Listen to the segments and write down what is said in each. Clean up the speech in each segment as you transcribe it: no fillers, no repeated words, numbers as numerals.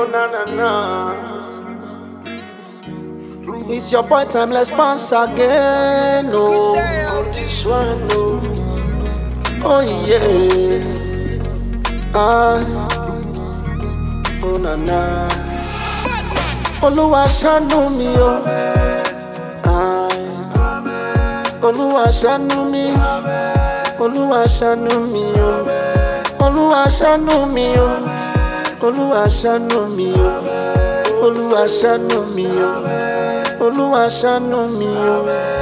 Oh na na na. It's your boy Timeless Bounce again. Oh, this one, oh, oh yeah. Oh na na. Olúwa ṣàánú mi o. Olúwa ṣàánú mi. Olúwa ṣàánú mi o. Olúwa ṣàánú mi o. Olúwa ṣàánú mi o. Olúwa ṣàánú mi o. Olúwa ṣàánú mi o.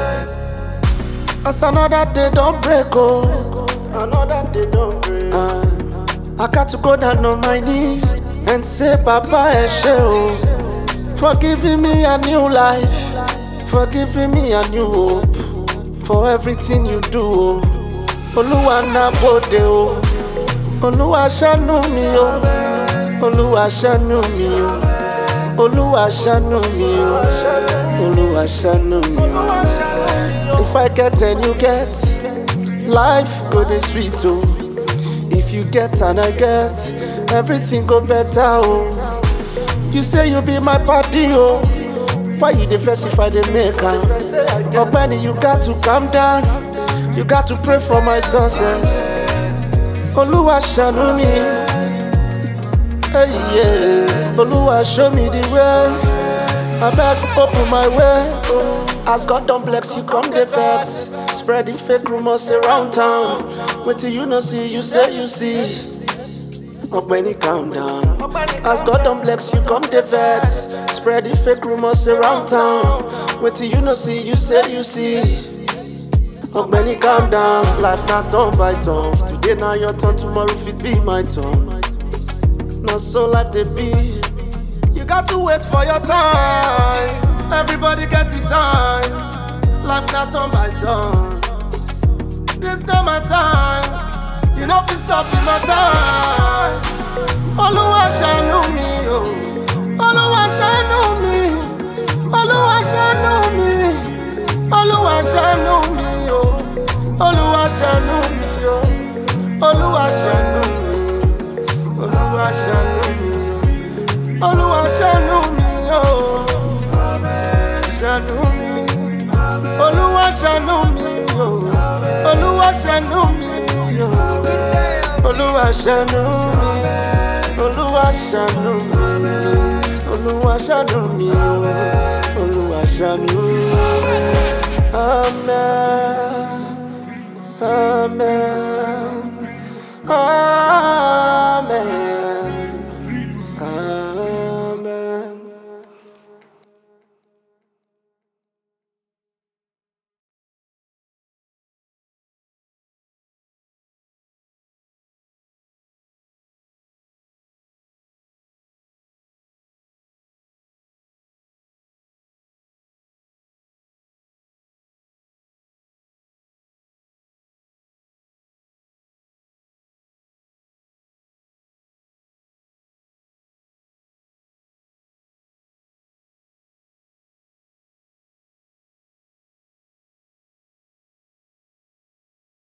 As another day don't break, oh. Another day don't break. I got to go down on my knees and say, Papa, ẹ ṣé o, for giving me a new life, for giving me a new hope, for everything you do, oh. Olúwa na bode o. Olúwa ṣàánú mi o. Olúwa ṣàánú mi o. Olúwa ṣàánú mi o. Olúwa ṣàánú mi o. If I get and you get, life go dey sweet o. If you get and I get, everything go better o. You say you be my party o. Why you dey vex if I dey make am? Ogbeni, you got to calm down. You got to pray for my success. Olúwa ṣàánú mi. Hey yeah. Olúwa show me the way. Abeg open my way. As God don bless you, come dey vex. Spreading fake rumors around town. Wetin you no see, you say you see. Ogbeni, calm down. As God don bless you, come dey vex. Spreading fake rumors around town. Wetin you no see, you say you see. Ogbeni, calm down. Life not turn by turn. Today na your turn, tomorrow fit be my turn. Not so life dey be. You got to wait for your time. Everybody gets it time. Life not turn by turn. This not my time. You know fi stop in my time. Olúwa ṣàánú mi o. Olúwa ṣàánú mi. Olúwa ṣàánú mi. Olúwa ṣàánú mi o. Olúwa ṣàánú mi o. Olúwa ṣàánú mi. Olúwa ṣàánú mi. Olúwa ṣàánú mi o. Ṣàánú mi. Olúwa ṣàánú mi o. Olúwa ṣàánú mi o. Olúwa ṣàánú mi. Olúwa ṣàánú mi. Olúwa ṣàánú mi o. Olúwa ṣàánú mi. Amen. Amen. Amen.